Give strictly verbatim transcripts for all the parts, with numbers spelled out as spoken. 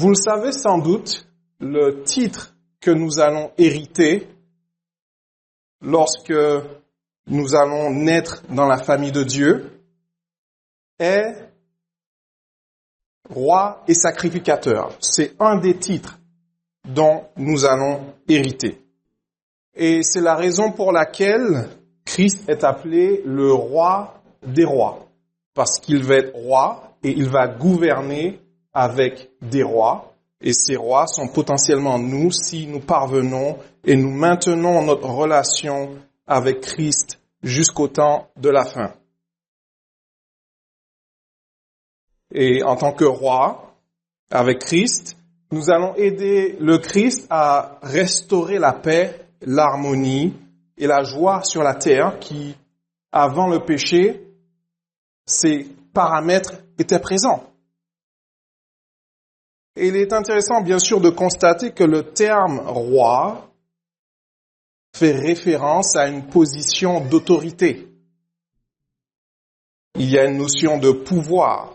Vous le savez sans doute, le titre que nous allons hériter lorsque nous allons naître dans la famille de Dieu est roi et sacrificateur. C'est un des titres dont nous allons hériter. Et c'est la raison pour laquelle Christ est appelé le roi des rois. Parce qu'il va être roi et il va gouverner avec des rois. Et ces rois sont potentiellement nous si nous parvenons et nous maintenons notre relation avec Christ jusqu'au temps de la fin. Et en tant que roi, avec Christ, nous allons aider le Christ à restaurer la paix, l'harmonie et la joie sur la terre qui, avant le péché, ces paramètres étaient présents. Et il est intéressant, bien sûr, de constater que le terme roi fait référence à une position d'autorité. Il y a une notion de pouvoir.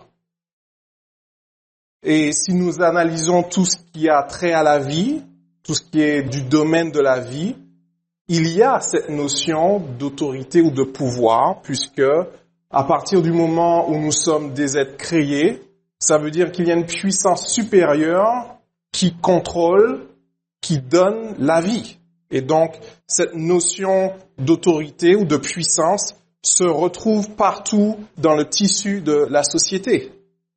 Et si nous analysons tout ce qui a trait à la vie, tout ce qui est du domaine de la vie, il y a cette notion d'autorité ou de pouvoir, puisque à partir du moment où nous sommes des êtres créés, ça veut dire qu'il y a une puissance supérieure qui contrôle, qui donne la vie. Et donc, cette notion d'autorité ou de puissance se retrouve partout dans le tissu de la société.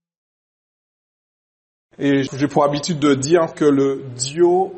Et j'ai pour habitude de dire que le duo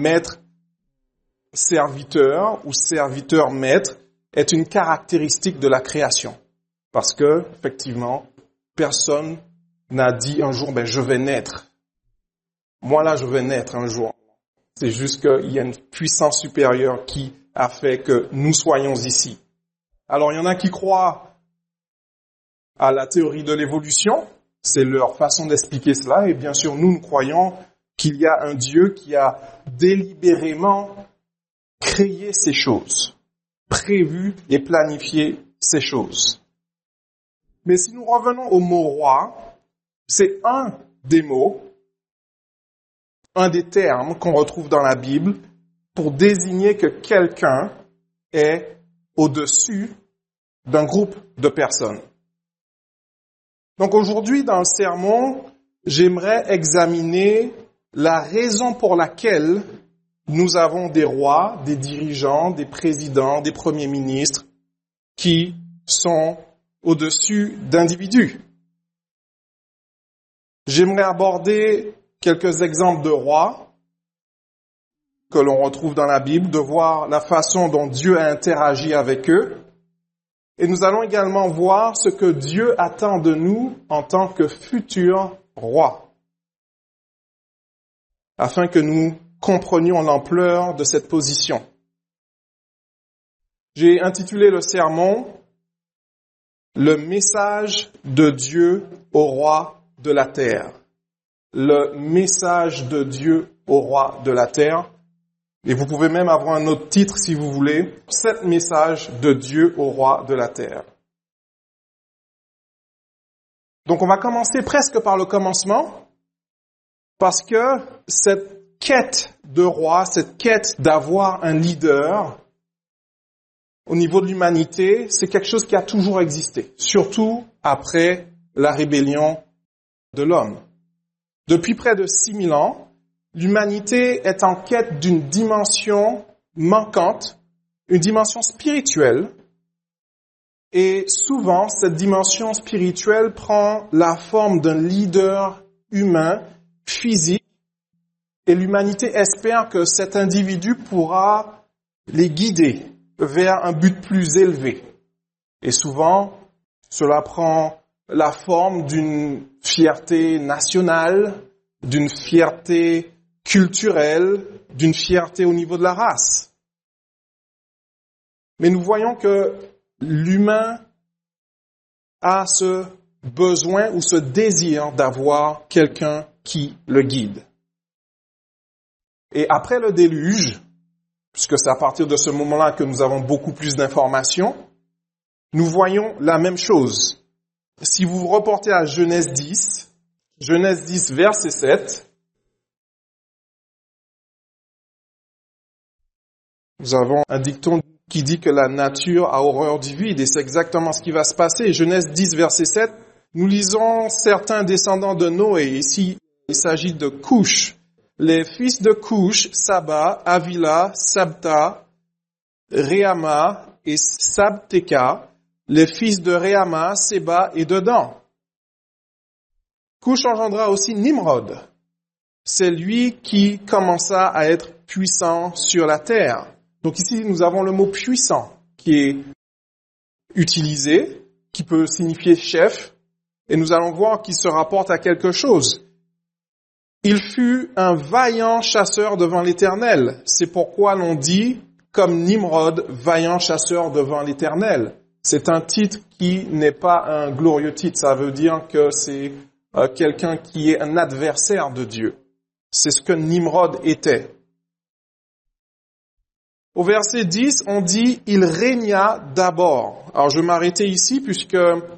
maître-serviteur ou serviteur-maître est une caractéristique de la création. Parce que, effectivement, personne n'a dit un jour, ben, je vais naître. Moi, là, je vais naître un jour. C'est juste qu'il y a une puissance supérieure qui a fait que nous soyons ici. Alors, il y en a qui croient à la théorie de l'évolution. C'est leur façon d'expliquer cela. Et bien sûr, nous, nous croyons qu'il y a un Dieu qui a délibérément créé ces choses, prévu et planifié ces choses. Mais si nous revenons au mot roi, c'est un des mots, un des termes qu'on retrouve dans la Bible pour désigner que quelqu'un est au-dessus d'un groupe de personnes. Donc aujourd'hui, dans le sermon, j'aimerais examiner la raison pour laquelle nous avons des rois, des dirigeants, des présidents, des premiers ministres qui sont au-dessus d'individus. J'aimerais aborder quelques exemples de rois que l'on retrouve dans la Bible, de voir la façon dont Dieu a interagi avec eux. Et nous allons également voir ce que Dieu attend de nous en tant que futurs rois, afin que nous comprenions l'ampleur de cette position. J'ai intitulé le sermon « Le message de Dieu au roi de la terre ». Le message de Dieu au roi de la terre. Et vous pouvez même avoir un autre titre si vous voulez. Sept messages de Dieu au roi de la terre. Donc on va commencer presque par le commencement, parce que cette quête de roi, cette quête d'avoir un leader au niveau de l'humanité, c'est quelque chose qui a toujours existé, surtout après la rébellion de l'homme. Depuis près de six mille ans, l'humanité est en quête d'une dimension manquante, une dimension spirituelle. Et souvent, cette dimension spirituelle prend la forme d'un leader humain, physique. Et l'humanité espère que cet individu pourra les guider vers un but plus élevé. Et souvent, cela prend la forme d'une fierté nationale, d'une fierté culturelle, d'une fierté au niveau de la race. Mais nous voyons que l'humain a ce besoin ou ce désir d'avoir quelqu'un qui le guide. Et après le déluge, puisque c'est à partir de ce moment-là que nous avons beaucoup plus d'informations, nous voyons la même chose. Si vous vous reportez à Genèse dix, Genèse dix, verset sept, Nous avons un dicton qui dit que la nature a horreur du vide, et c'est exactement ce qui va se passer. Genèse dix, verset sept, nous lisons certains descendants de Noé. Ici, il s'agit de Couche. Les fils de Couche, Saba, Avila, Sabta, Réama et Sabteka. Les fils de Réama, Séba et Dedan. Couche engendra aussi Nimrod. C'est lui qui commença à être puissant sur la terre. Donc ici, nous avons le mot puissant qui est utilisé, qui peut signifier chef, et nous allons voir qu'il se rapporte à quelque chose. Il fut un vaillant chasseur devant l'Éternel. C'est pourquoi l'on dit, comme Nimrod, vaillant chasseur devant l'Éternel. C'est un titre qui n'est pas un glorieux titre. Ça veut dire que c'est euh, quelqu'un qui est un adversaire de Dieu. C'est ce que Nimrod était. Au verset dix, on dit « Il régna d'abord ». Alors, je vais m'arrêter ici puisque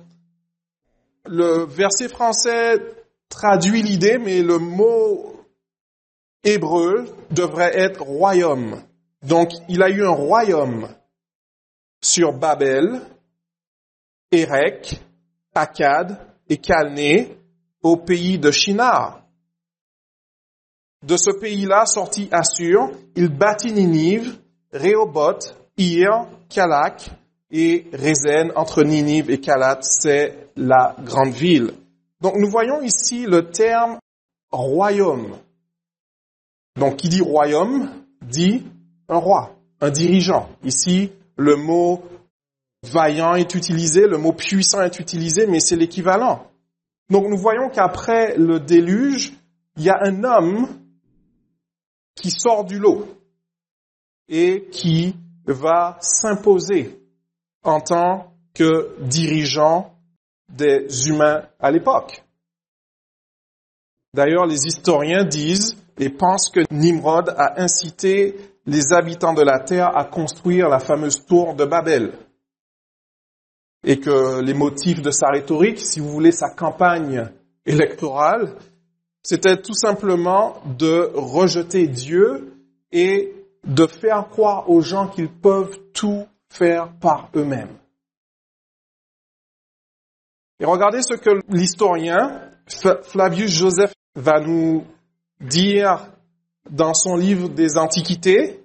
le verset français traduit l'idée, mais le mot hébreu devrait être « royaume ». Donc, il a eu un royaume sur Babel, Érec, Akkad et Calné au pays de Shinar. De ce pays-là sortit Assur, il bâtit Ninive, Rehoboth, Ir, Calak et Rézène. Entre Ninive et Calat, c'est la grande ville. Donc nous voyons ici le terme royaume. Donc qui dit royaume dit un roi, un dirigeant. Ici, le mot vaillant est utilisé, le mot puissant est utilisé, mais c'est l'équivalent. Donc nous voyons qu'après le déluge, il y a un homme qui sort du lot et qui va s'imposer en tant que dirigeant des humains à l'époque. D'ailleurs, les historiens disent et pensent que Nimrod a incité les habitants de la terre à construire la fameuse tour de Babel. Et que les motifs de sa rhétorique, si vous voulez, sa campagne électorale, c'était tout simplement de rejeter Dieu et de faire croire aux gens qu'ils peuvent tout faire par eux-mêmes. Et regardez ce que l'historien Flavius Joseph va nous dire dans son livre des Antiquités.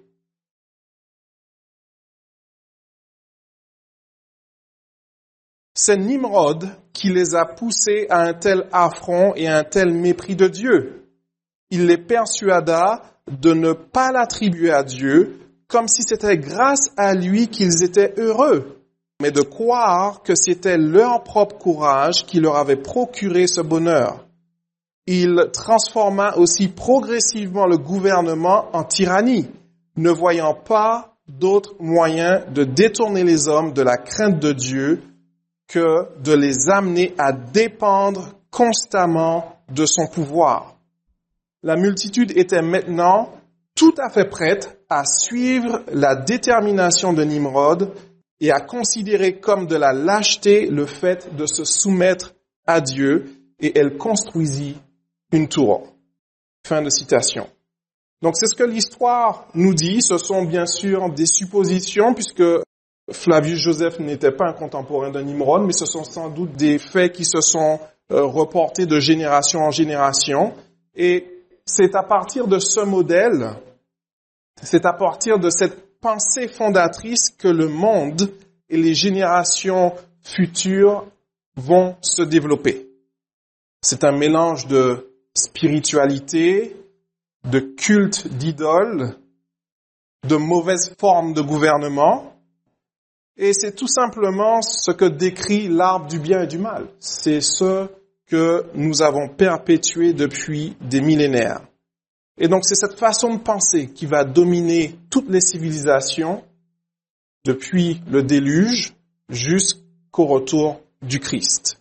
C'est Nimrod qui les a poussés à un tel affront et à un tel mépris de Dieu. Il les persuada de ne pas l'attribuer à Dieu, comme si c'était grâce à lui qu'ils étaient heureux, mais de croire que c'était leur propre courage qui leur avait procuré ce bonheur. Il transforma aussi progressivement le gouvernement en tyrannie, ne voyant pas d'autre moyen de détourner les hommes de la crainte de Dieu que de les amener à dépendre constamment de son pouvoir. La multitude était maintenant tout à fait prête à suivre la détermination de Nimrod et à considérer comme de la lâcheté le fait de se soumettre à Dieu, et elle construisit une tour. Fin de citation. Donc c'est ce que l'histoire nous dit. Ce sont bien sûr des suppositions, puisque Flavius Joseph n'était pas un contemporain de Nimrod, mais ce sont sans doute des faits qui se sont euh, reportés de génération en génération. Et c'est à partir de ce modèle, c'est à partir de cette pensée fondatrice que le monde et les générations futures vont se développer. C'est un mélange de spiritualité, de culte d'idoles, de mauvaises formes de gouvernement, et c'est tout simplement ce que décrit l'arbre du bien et du mal. C'est ce que nous avons perpétué depuis des millénaires. Et donc c'est cette façon de penser qui va dominer toutes les civilisations depuis le déluge jusqu'au retour du Christ.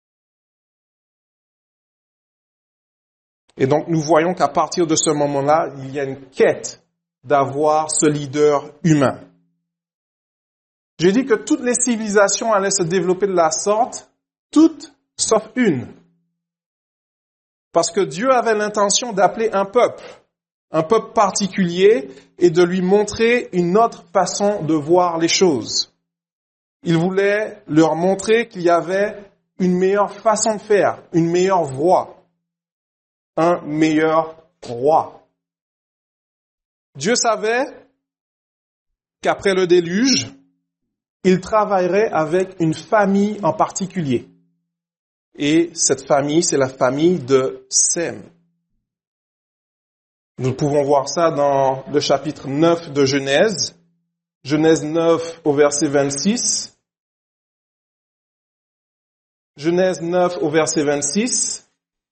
Et donc nous voyons qu'à partir de ce moment-là, il y a une quête d'avoir ce leader humain. J'ai dit que toutes les civilisations allaient se développer de la sorte, toutes sauf une. Parce que Dieu avait l'intention d'appeler un peuple, un peuple particulier et de lui montrer une autre façon de voir les choses. Il voulait leur montrer qu'il y avait une meilleure façon de faire, une meilleure voie, un meilleur roi. Dieu savait qu'après le déluge, il travaillerait avec une famille en particulier. Et cette famille, c'est la famille de Sem. Nous pouvons voir ça dans le chapitre neuf de Genèse. Genèse neuf au verset vingt-six. Genèse neuf au verset vingt-six.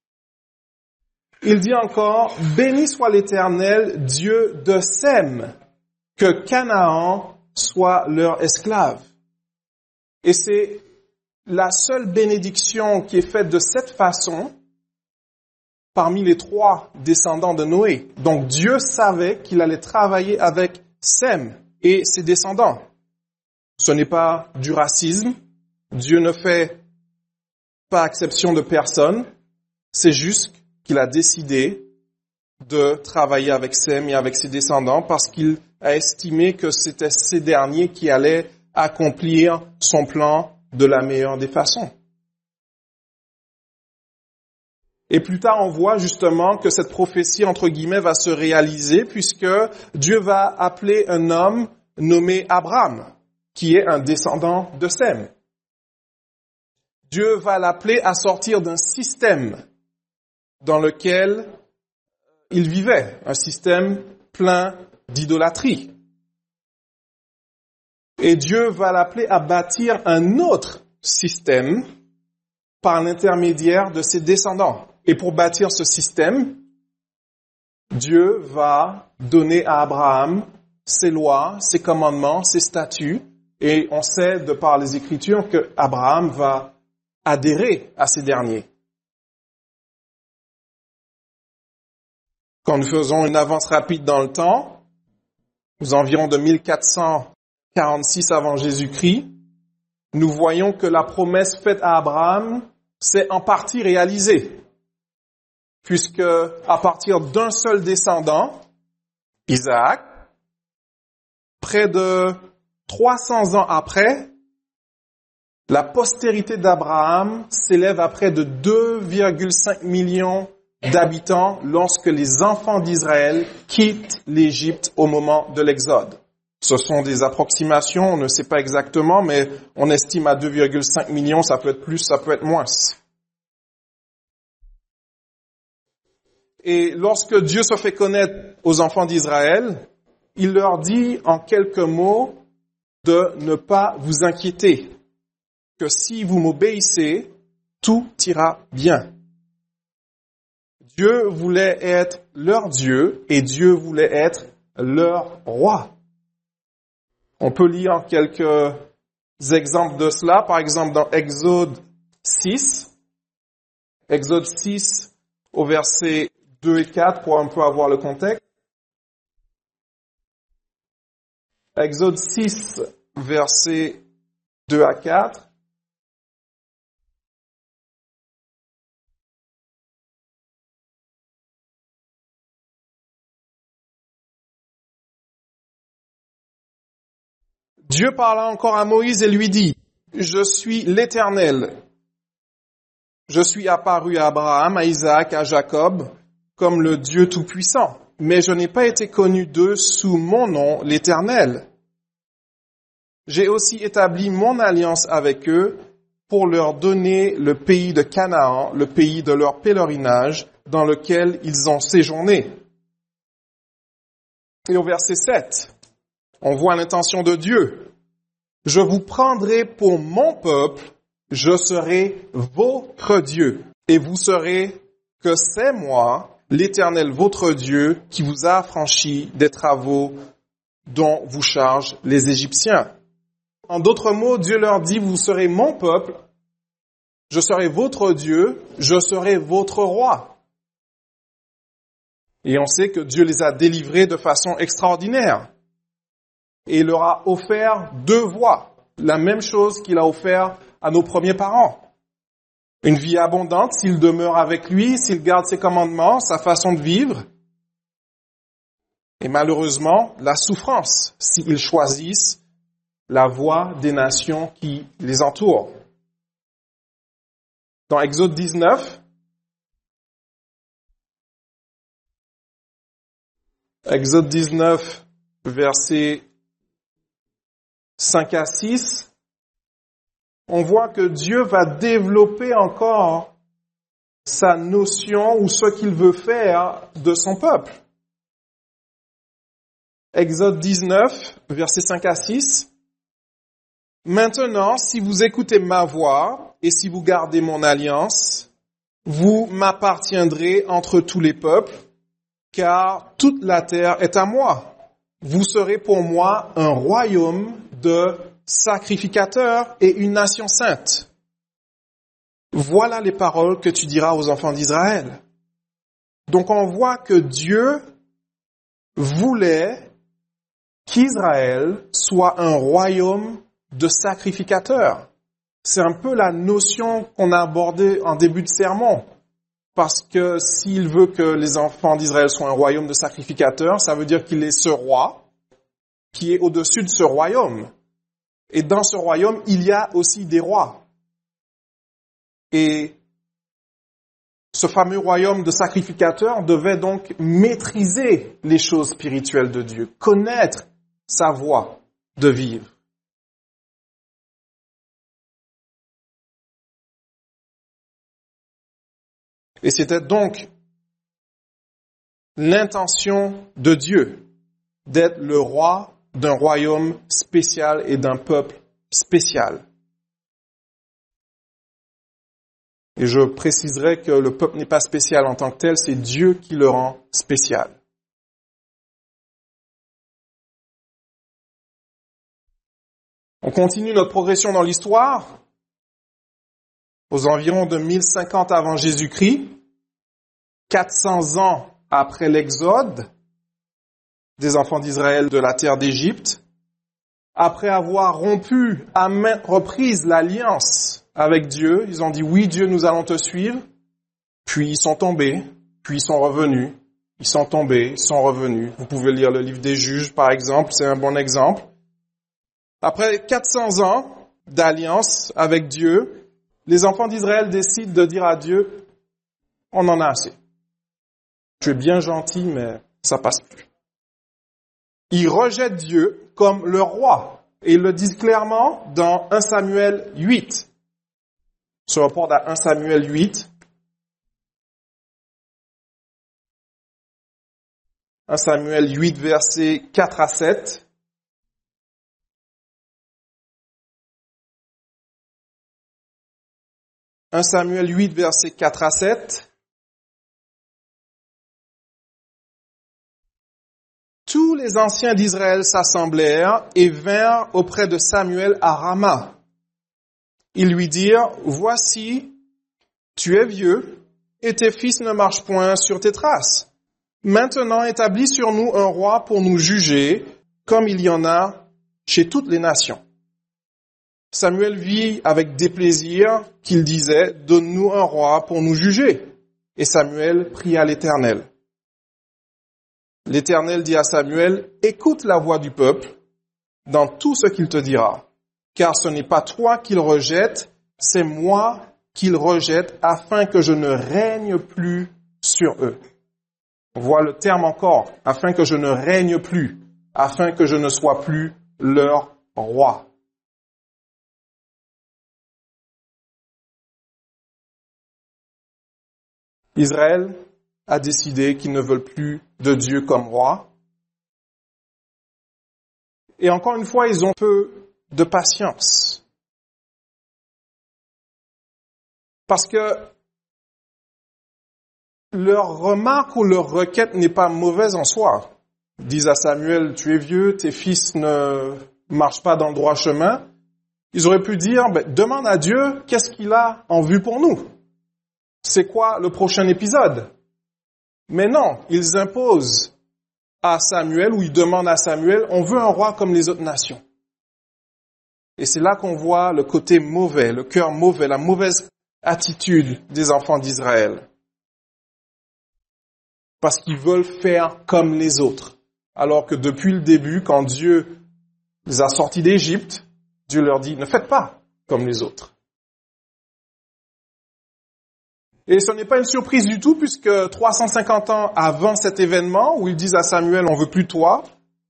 Il dit encore, « Béni soit l'Éternel, Dieu de Sem, que Canaan soit leur esclave. » Et c'est la seule bénédiction qui est faite de cette façon parmi les trois descendants de Noé. Donc Dieu savait qu'il allait travailler avec Sem et ses descendants. Ce n'est pas du racisme. Dieu ne fait pas exception de personne. C'est juste qu'il a décidé de travailler avec Sem et avec ses descendants parce qu'il a estimé que c'était ces derniers qui allaient accomplir son plan de la meilleure des façons. Et plus tard, on voit justement que cette prophétie, entre guillemets, va se réaliser puisque Dieu va appeler un homme nommé Abraham, qui est un descendant de Sem. Dieu va l'appeler à sortir d'un système dans lequel il vivait, un système plein d'idolâtrie. Et Dieu va l'appeler à bâtir un autre système par l'intermédiaire de ses descendants. Et pour bâtir ce système, Dieu va donner à Abraham ses lois, ses commandements, ses statuts. Et on sait de par les Écritures que Abraham va adhérer à ces derniers. Quand nous faisons une avance rapide dans le temps, aux environs de mille quatre cent quarante-six avant Jésus-Christ, nous voyons que la promesse faite à Abraham s'est en partie réalisée. Puisque à partir d'un seul descendant, Isaac, près de trois cents ans après, la postérité d'Abraham s'élève à près de deux virgule cinq millions d'habitants lorsque les enfants d'Israël quittent l'Égypte au moment de l'Exode. Ce sont des approximations, on ne sait pas exactement, mais on estime à deux virgule cinq millions, ça peut être plus, ça peut être moins. Et lorsque Dieu se fait connaître aux enfants d'Israël, il leur dit en quelques mots de ne pas vous inquiéter, que si vous m'obéissez, tout ira bien. Dieu voulait être leur Dieu et Dieu voulait être leur roi. On peut lire quelques exemples de cela, par exemple dans Exode six, Exode six au verset deux et quatre pour un peu avoir le contexte. Exode six, versets deux à quatre. Dieu parla encore à Moïse et lui dit, « Je suis l'Éternel. Je suis apparu à Abraham, à Isaac, à Jacob, comme le Dieu Tout-Puissant. Mais je n'ai pas été connu d'eux sous mon nom, l'Éternel. J'ai aussi établi mon alliance avec eux pour leur donner le pays de Canaan, le pays de leur pèlerinage, dans lequel ils ont séjourné. » Et au verset sept, on voit l'intention de Dieu. « Je vous prendrai pour mon peuple, je serai votre Dieu, et vous saurez que c'est moi, l'Éternel votre Dieu, qui vous a affranchi des travaux dont vous chargent les Égyptiens. » En d'autres mots, Dieu leur dit, « Vous serez mon peuple, je serai votre Dieu, je serai votre roi. » Et on sait que Dieu les a délivrés de façon extraordinaire. Et il leur a offert deux voies, la même chose qu'il a offert à nos premiers parents. Une vie abondante s'ils demeurent avec lui, s'ils gardent ses commandements, sa façon de vivre. et malheureusement la souffrance s'ils choisissent la voie des nations qui les entourent. Dans Exode dix-neuf, Exode dix-neuf, versets cinq à six, on voit que Dieu va développer encore sa notion ou ce qu'il veut faire de son peuple. Exode dix-neuf, versets cinq à six. Maintenant, si vous écoutez ma voix et si vous gardez mon alliance, vous m'appartiendrez entre tous les peuples, car toute la terre est à moi. Vous serez pour moi un royaume de sacrificateurs et une nation sainte. Voilà les paroles que tu diras aux enfants d'Israël. Donc on voit que Dieu voulait qu'Israël soit un royaume de sacrificateurs. C'est un peu la notion qu'on a abordée en début de sermon. Parce que s'il veut que les enfants d'Israël soient un royaume de sacrificateurs, ça veut dire qu'il est ce roi qui est au-dessus de ce royaume. Et dans ce royaume, il y a aussi des rois. Et ce fameux royaume de sacrificateurs devait donc maîtriser les choses spirituelles de Dieu, connaître sa voie de vivre. Et c'était donc l'intention de Dieu d'être le roi d'un royaume spécial et d'un peuple spécial. Et je préciserai que le peuple n'est pas spécial en tant que tel, c'est Dieu qui le rend spécial. On continue notre progression dans l'histoire. Aux environs de mille cinquante avant Jésus-Christ, quatre cents ans après l'exode des enfants d'Israël de la terre d'Égypte, après avoir rompu à maintes reprises l'alliance avec Dieu, ils ont dit « Oui, Dieu, nous allons te suivre », puis ils sont tombés, puis ils sont revenus, ils sont tombés, ils sont revenus. Vous pouvez lire le livre des Juges, par exemple, c'est un bon exemple. Après quatre cents ans d'alliance avec Dieu, les enfants d'Israël décident de dire à Dieu, on en a assez. Tu es bien gentil, mais ça passe plus. Ils rejettent Dieu comme le roi. Et ils le disent clairement dans un Samuel huit. Se rapporte à un Samuel huit. un Samuel huit, versets quatre à sept. un Samuel huit, versets quatre à sept. Tous les anciens d'Israël s'assemblèrent et vinrent auprès de Samuel à Rama. Ils lui dirent, « Voici, tu es vieux, et tes fils ne marchent point sur tes traces. Maintenant établis sur nous un roi pour nous juger, comme il y en a chez toutes les nations. » Samuel vit avec déplaisir qu'il disait, « Donne-nous un roi pour nous juger. » Et Samuel pria l'Éternel. L'Éternel dit à Samuel, « Écoute la voix du peuple dans tout ce qu'il te dira, car ce n'est pas toi qu'il rejette, c'est moi qu'il rejette, afin que je ne règne plus sur eux. » On voit le terme encore, « afin que je ne règne plus, afin que je ne sois plus leur roi. » Israël a décidé qu'ils ne veulent plus de Dieu comme roi. Et encore une fois, ils ont peu de patience. Parce que leur remarque ou leur requête n'est pas mauvaise en soi. Ils disent à Samuel, tu es vieux, tes fils ne marchent pas dans le droit chemin. Ils auraient pu dire, ben, demande à Dieu, qu'est-ce qu'il a en vue pour nous? C'est quoi le prochain épisode? Mais non, ils imposent à Samuel, ou ils demandent à Samuel, on veut un roi comme les autres nations. Et c'est là qu'on voit le côté mauvais, le cœur mauvais, la mauvaise attitude des enfants d'Israël. Parce qu'ils veulent faire comme les autres. Alors que depuis le début, quand Dieu les a sortis d'Égypte, Dieu leur dit, ne faites pas comme les autres. Et ce n'est pas une surprise du tout, puisque trois cent cinquante ans avant cet événement, où ils disent à Samuel, on veut plus toi,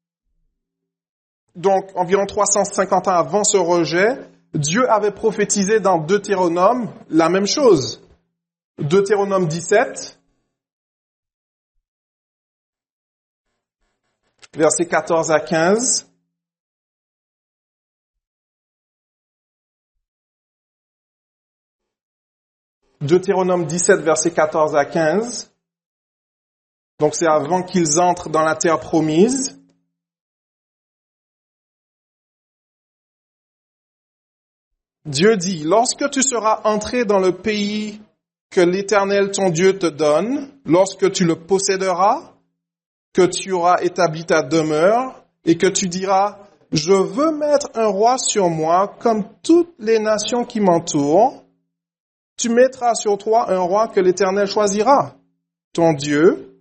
donc environ trois cent cinquante ans avant ce rejet, Dieu avait prophétisé dans Deutéronome la même chose. Deutéronome dix-sept, versets quatorze à quinze. Deutéronome dix-sept, versets quatorze à quinze. Donc c'est avant qu'ils entrent dans la terre promise. Dieu dit, lorsque tu seras entré dans le pays que l'Éternel ton Dieu te donne, lorsque tu le posséderas, que tu auras établi ta demeure, et que tu diras, je veux mettre un roi sur moi comme toutes les nations qui m'entourent, tu mettras sur toi un roi que l'Éternel choisira, ton Dieu.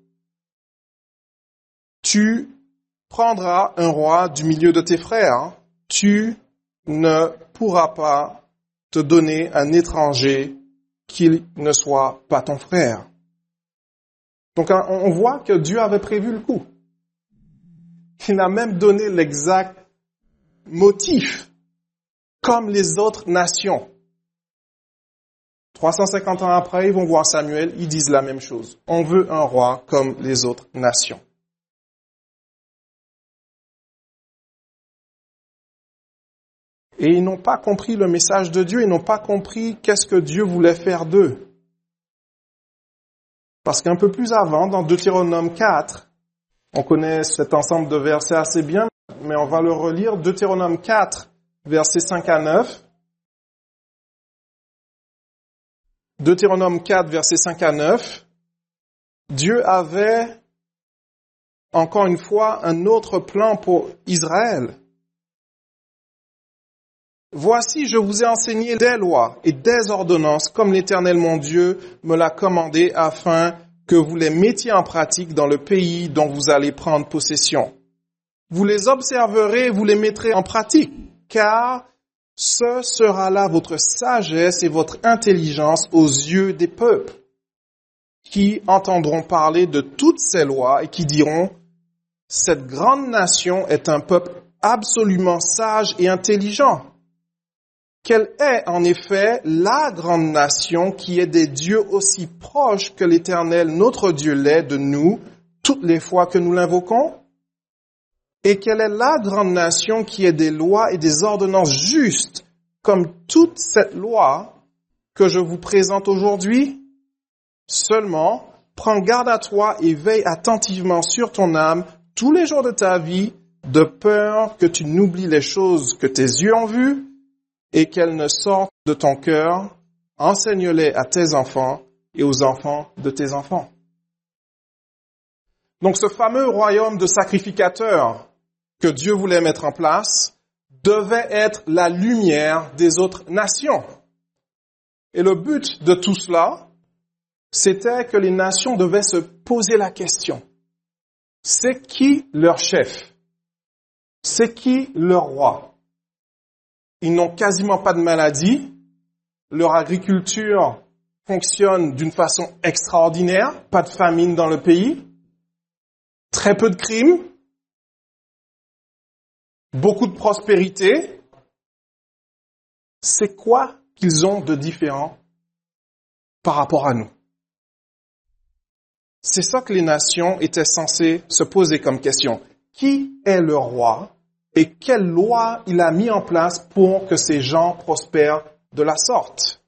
Tu prendras un roi du milieu de tes frères. Tu ne pourras pas te donner un étranger qui ne soit pas ton frère. Donc on voit que Dieu avait prévu le coup. Il a même donné l'exact motif, comme les autres nations. trois cent cinquante ans après, ils vont voir Samuel, ils disent la même chose. On veut un roi comme les autres nations. Et ils n'ont pas compris le message de Dieu, ils n'ont pas compris qu'est-ce que Dieu voulait faire d'eux. Parce qu'un peu plus avant, dans Deutéronome quatre, on connaît cet ensemble de versets assez bien, mais on va le relire. Deutéronome quatre, versets cinq à neuf. Deutéronome quatre, versets cinq à neuf. Dieu avait, encore une fois, un autre plan pour Israël. Voici, je vous ai enseigné des lois et des ordonnances comme l'Éternel mon Dieu me l'a commandé afin que vous les mettiez en pratique dans le pays dont vous allez prendre possession. Vous les observerez, vous les mettrez en pratique, car ce sera là votre sagesse et votre intelligence aux yeux des peuples, qui entendront parler de toutes ces lois et qui diront, cette grande nation est un peuple absolument sage et intelligent. Quelle est en effet la grande nation qui est des dieux aussi proches que l'Éternel, notre Dieu, l'est de nous toutes les fois que nous l'invoquons? Et quelle est la grande nation qui est des lois et des ordonnances justes comme toute cette loi que je vous présente aujourd'hui? Seulement, prends garde à toi et veille attentivement sur ton âme tous les jours de ta vie, de peur que tu n'oublies les choses que tes yeux ont vues, et qu'elles ne sortent de ton cœur, enseigne-les à tes enfants et aux enfants de tes enfants. Donc ce fameux royaume de sacrificateurs que Dieu voulait mettre en place devait être la lumière des autres nations. Et le but de tout cela, c'était que les nations devaient se poser la question. C'est qui leur chef? C'est qui leur roi? Ils n'ont quasiment pas de maladie. Leur agriculture fonctionne d'une façon extraordinaire. Pas de famine dans le pays. Très peu de crimes. Beaucoup de prospérité. C'est quoi qu'ils ont de différent par rapport à nous? C'est ça que les nations étaient censées se poser comme question. Qui est le roi? Et quelle loi il a mis en place pour que ces gens prospèrent de la sorte?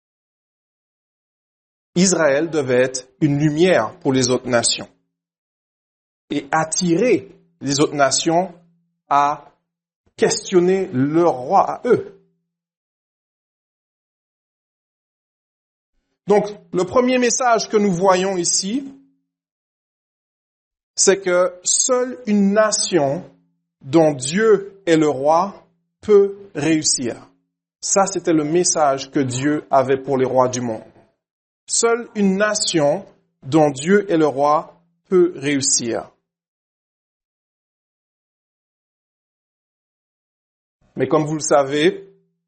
Israël devait être une lumière pour les autres nations et attirer les autres nations à questionner leur roi à eux. Donc, le premier message que nous voyons ici, c'est que seule une nation dont Dieu est le roi peut réussir. Ça, c'était le message que Dieu avait pour les rois du monde. Seule une nation dont Dieu est le roi peut réussir. Mais comme vous le savez,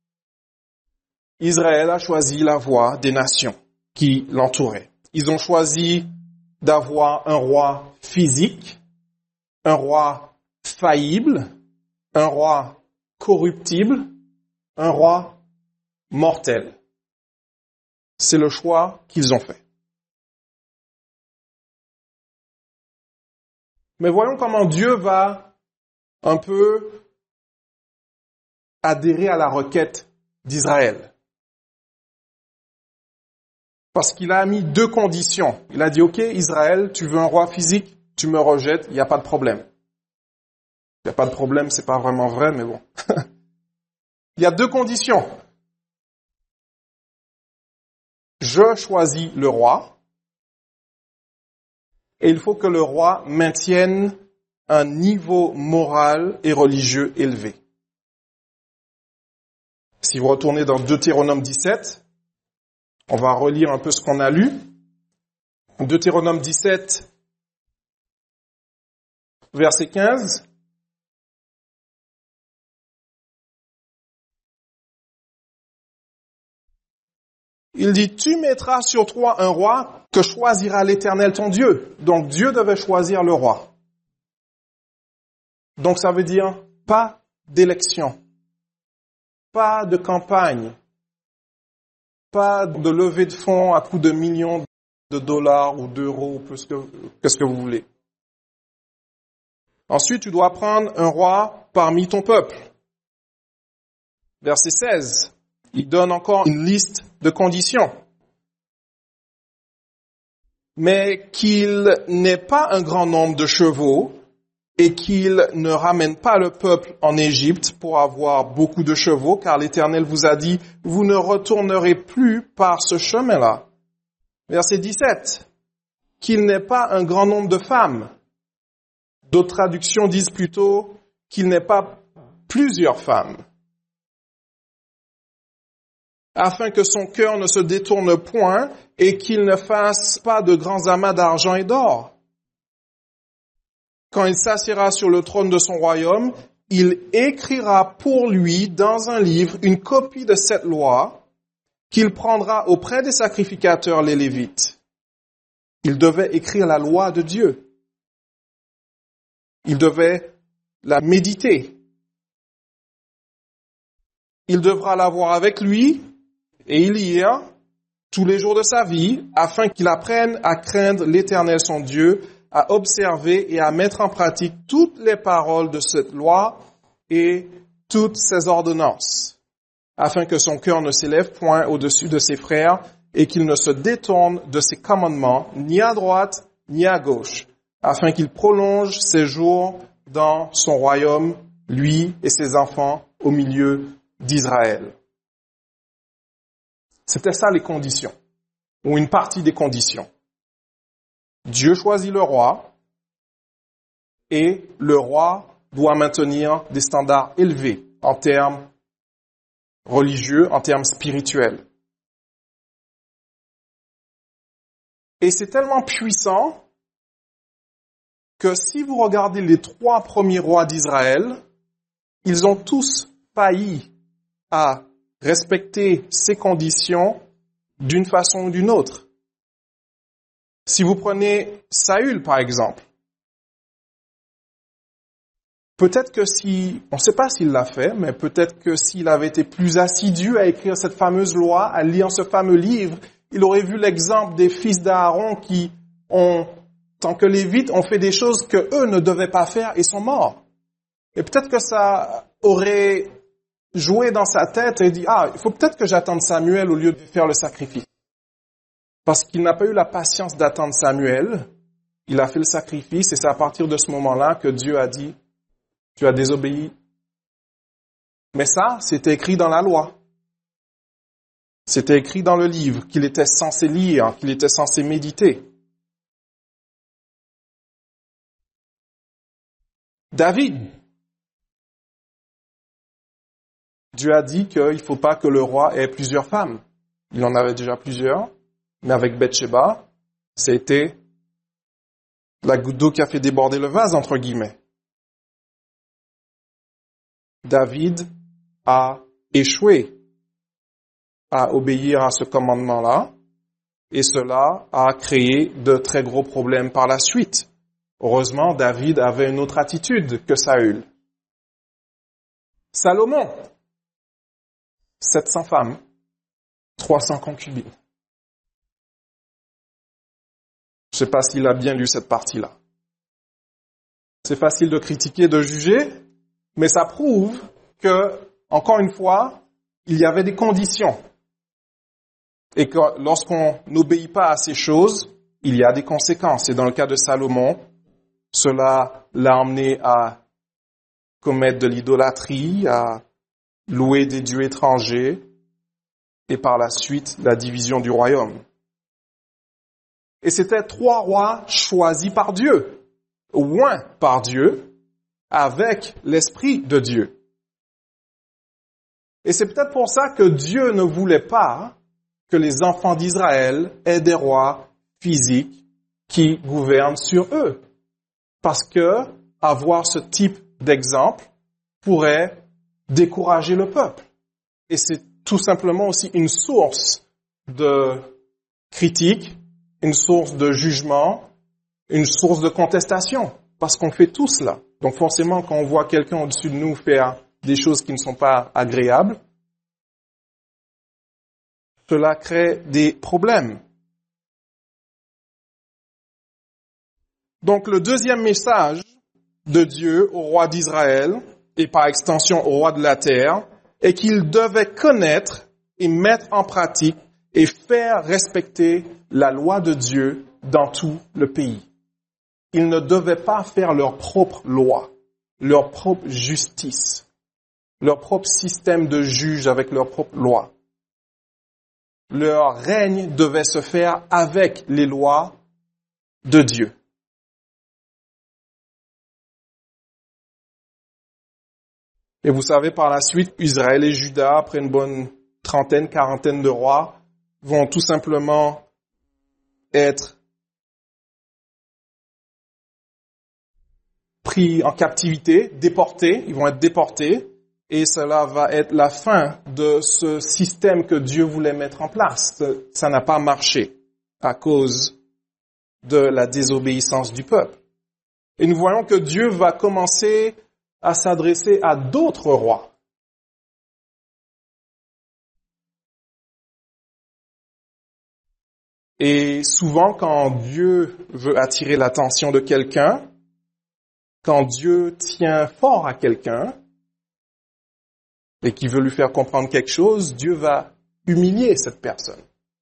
Israël a choisi la voie des nations qui l'entouraient. Ils ont choisi d'avoir un roi physique, un roi faillible, un roi corruptible, un roi mortel. C'est le choix qu'ils ont fait. Mais voyons comment Dieu va un peu adhérer à la requête d'Israël. Parce qu'il a mis deux conditions. Il a dit, OK, Israël, tu veux un roi physique, tu me rejettes, il n'y a pas de problème. Il n'y a pas de problème, c'est pas vraiment vrai, mais bon. Il y a deux conditions. Je choisis le roi, et il faut que le roi maintienne un niveau moral et religieux élevé. Si vous retournez dans Deutéronome dix-sept, on va relire un peu ce qu'on a lu. Deutéronome dix-sept, verset quinze. Il dit, tu mettras sur toi un roi que choisira l'Éternel ton Dieu. Donc Dieu devait choisir le roi. Donc ça veut dire pas d'élection, pas de campagne, pas de levée de fonds à coût de millions de dollars ou d'euros, qu'est-ce que, qu'est-ce que vous voulez. Ensuite, tu dois prendre un roi parmi ton peuple. Verset seize, il donne encore une liste de conditions. Mais qu'il n'ait pas un grand nombre de chevaux et qu'il ne ramène pas le peuple en Égypte pour avoir beaucoup de chevaux, car l'Éternel vous a dit, vous ne retournerez plus par ce chemin-là. Verset dix-sept, qu'il n'ait pas un grand nombre de femmes. D'autres traductions disent plutôt qu'il n'ait pas plusieurs femmes, afin que son cœur ne se détourne point et qu'il ne fasse pas de grands amas d'argent et d'or. Quand il s'assiera sur le trône de son royaume, il écrira pour lui dans un livre une copie de cette loi qu'il prendra auprès des sacrificateurs les Lévites. Il devait écrire la loi de Dieu. Il devait la méditer. Il devra l'avoir avec lui et y lire tous les jours de sa vie afin qu'il apprenne à craindre l'Éternel son Dieu, à observer et à mettre en pratique toutes les paroles de cette loi et toutes ses ordonnances, afin que son cœur ne s'élève point au-dessus de ses frères et qu'il ne se détourne de ses commandements, ni à droite, ni à gauche, afin qu'il prolonge ses jours dans son royaume, lui et ses enfants, au milieu d'Israël. C'était ça les conditions, ou une partie des conditions. Dieu choisit le roi, et le roi doit maintenir des standards élevés en termes religieux, en termes spirituels. Et c'est tellement puissant que si vous regardez les trois premiers rois d'Israël, ils ont tous failli à respecter ces conditions d'une façon ou d'une autre. Si vous prenez Saül, par exemple, peut-être que si, on ne sait pas s'il l'a fait, mais peut-être que s'il avait été plus assidu à écrire cette fameuse loi, à lire ce fameux livre, il aurait vu l'exemple des fils d'Aaron qui ont, tant que Lévites, ont fait des choses que eux ne devaient pas faire et sont morts. Et peut-être que ça aurait joué dans sa tête et dit, ah, il faut peut-être que j'attende Samuel au lieu de faire le sacrifice. Parce qu'il n'a pas eu la patience d'attendre Samuel, il a fait le sacrifice et c'est à partir de ce moment-là que Dieu a dit, tu as désobéi. Mais ça, c'était écrit dans la loi. C'était écrit dans le livre qu'il était censé lire, qu'il était censé méditer. David. Dieu a dit qu'il ne faut pas que le roi ait plusieurs femmes. Il en avait déjà plusieurs. Mais avec Bathsheba, c'était la goutte d'eau qui a fait déborder le vase, entre guillemets. David a échoué à obéir à ce commandement-là, et cela a créé de très gros problèmes par la suite. Heureusement, David avait une autre attitude que Saül. Salomon, sept cents femmes, trois cents concubines. Je ne sais pas s'il a bien lu cette partie-là. C'est facile de critiquer, de juger, mais ça prouve que, encore une fois, il y avait des conditions. Et que lorsqu'on n'obéit pas à ces choses, il y a des conséquences. Et dans le cas de Salomon, cela l'a emmené à commettre de l'idolâtrie, à louer des dieux étrangers, et par la suite, la division du royaume. Et c'était trois rois choisis par Dieu, oints par Dieu, avec l'Esprit de Dieu. Et c'est peut-être pour ça que Dieu ne voulait pas que les enfants d'Israël aient des rois physiques qui gouvernent sur eux. Parce que avoir ce type d'exemple pourrait décourager le peuple. Et c'est tout simplement aussi une source de critique, une source de jugement, une source de contestation. Parce qu'on fait tout cela. Donc forcément, quand on voit quelqu'un au-dessus de nous faire des choses qui ne sont pas agréables, cela crée des problèmes. Donc le deuxième message de Dieu au roi d'Israël, et par extension au roi de la terre, est qu'il devait connaître et mettre en pratique et faire respecter la loi de Dieu dans tout le pays. Ils ne devaient pas faire leur propre loi, leur propre justice, leur propre système de juge avec leur propre loi. Leur règne devait se faire avec les lois de Dieu. Et vous savez, par la suite, Israël et Juda, après une bonne trentaine, quarantaine de rois, vont tout simplement être pris en captivité, déportés, ils vont être déportés, et cela va être la fin de ce système que Dieu voulait mettre en place. Ça n'a pas marché à cause de la désobéissance du peuple. Et nous voyons que Dieu va commencer à s'adresser à d'autres rois. Et souvent, quand Dieu veut attirer l'attention de quelqu'un, quand Dieu tient fort à quelqu'un, et qui veut lui faire comprendre quelque chose, Dieu va humilier cette personne.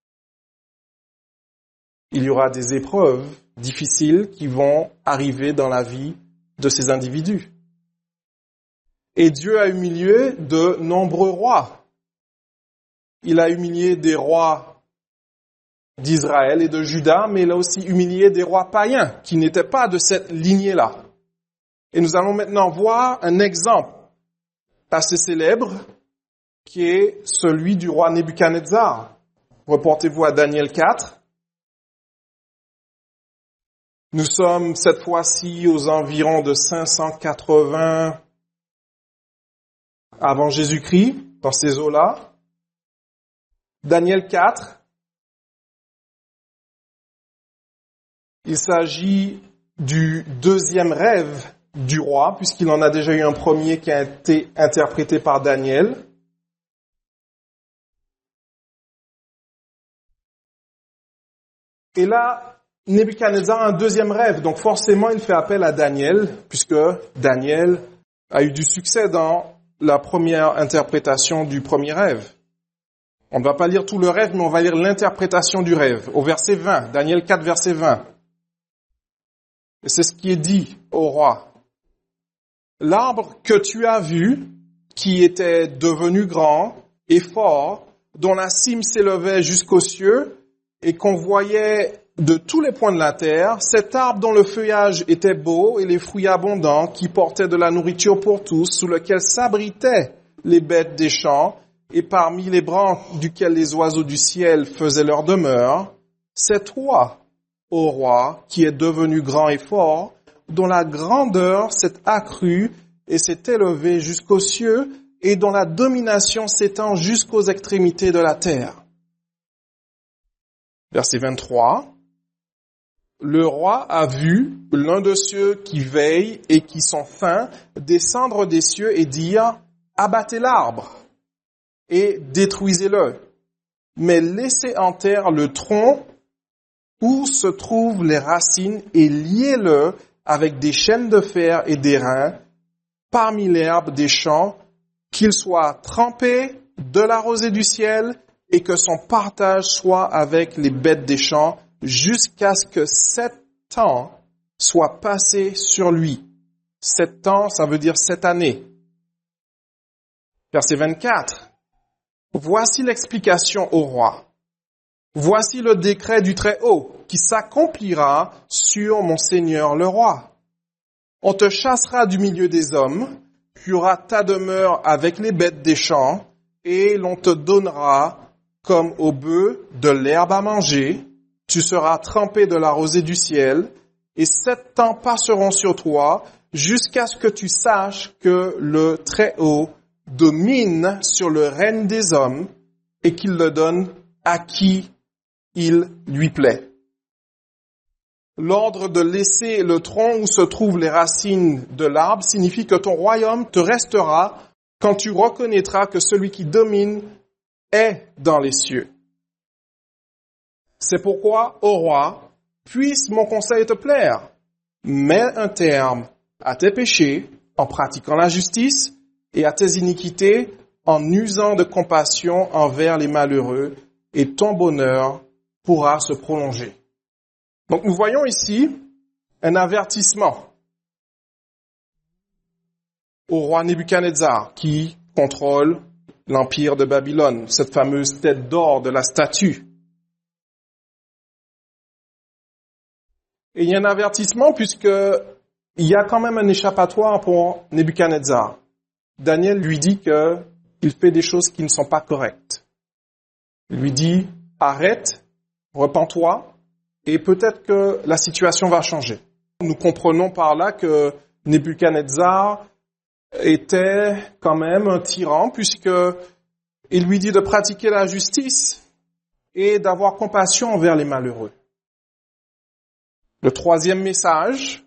Il y aura des épreuves difficiles qui vont arriver dans la vie de ces individus. Et Dieu a humilié de nombreux rois. Il a humilié des rois d'Israël et de Juda, mais il a aussi humilié des rois païens qui n'étaient pas de cette lignée-là. Et nous allons maintenant voir un exemple assez célèbre, qui est celui du roi Nebuchadnezzar. Reportez-vous à Daniel quatre. Nous sommes cette fois-ci aux environs de cinq cent quatre-vingts avant Jésus-Christ, dans ces eaux-là. Daniel quatre. Il s'agit du deuxième rêve du roi, puisqu'il en a déjà eu un premier qui a été interprété par Daniel. Et là, Nebuchadnezzar a un deuxième rêve, donc forcément il fait appel à Daniel, puisque Daniel a eu du succès dans la première interprétation du premier rêve. On ne va pas lire tout le rêve, mais on va lire l'interprétation du rêve, au verset vingt, Daniel quatre, verset vingt. Et c'est ce qui est dit au roi. L'arbre que tu as vu, qui était devenu grand et fort, dont la cime s'élevait jusqu'aux cieux, et qu'on voyait de tous les points de la terre, cet arbre dont le feuillage était beau et les fruits abondants, qui portaient de la nourriture pour tous, sous lequel s'abritaient les bêtes des champs, et parmi les branches duquel les oiseaux du ciel faisaient leur demeure, c'est toi, ô roi, qui es devenu grand et fort, dont la grandeur s'est accrue et s'est élevée jusqu'aux cieux, et dont la domination s'étend jusqu'aux extrémités de la terre. Verset vingt-trois. Le roi a vu l'un de ceux qui veillent et qui sont fins descendre des cieux et dire « Abattez l'arbre et détruisez-le, mais laissez en terre le tronc où se trouvent les racines et liez-le avec des chaînes de fer et d'airain parmi l'herbe des champs, qu'il soit trempé de la rosée du ciel et que son partage soit avec les bêtes des champs, jusqu'à ce que sept ans soient passés sur lui. Sept ans, ça veut dire sept années. Verset vingt-quatre. Voici l'explication au roi. Voici le décret du Très-Haut qui s'accomplira sur mon Seigneur le roi. On te chassera du milieu des hommes, tu auras ta demeure avec les bêtes des champs, et l'on te donnera, comme au bœuf, de l'herbe à manger, tu seras trempé de la rosée du ciel, et sept ans passeront sur toi, jusqu'à ce que tu saches que le Très-Haut domine sur le règne des hommes, et qu'il le donne à qui il lui plaît. L'ordre de laisser le tronc où se trouvent les racines de l'arbre signifie que ton royaume te restera quand tu reconnaîtras que celui qui domine est dans les cieux. C'est pourquoi, ô roi, puisse mon conseil te plaire. Mets un terme à tes péchés en pratiquant la justice et à tes iniquités en usant de compassion envers les malheureux, et ton bonheur pourra se prolonger. Donc nous voyons ici un avertissement au roi Nebuchadnezzar qui contrôle l'empire de Babylone, cette fameuse tête d'or de la statue. Et il y a un avertissement puisque il y a quand même un échappatoire pour Nebuchadnezzar. Daniel lui dit qu'il fait des choses qui ne sont pas correctes. Il lui dit, arrête, repens-toi, et peut-être que la situation va changer. Nous comprenons par là que Nebuchadnezzar était quand même un tyran, puisque il lui dit de pratiquer la justice et d'avoir compassion envers les malheureux. Le troisième message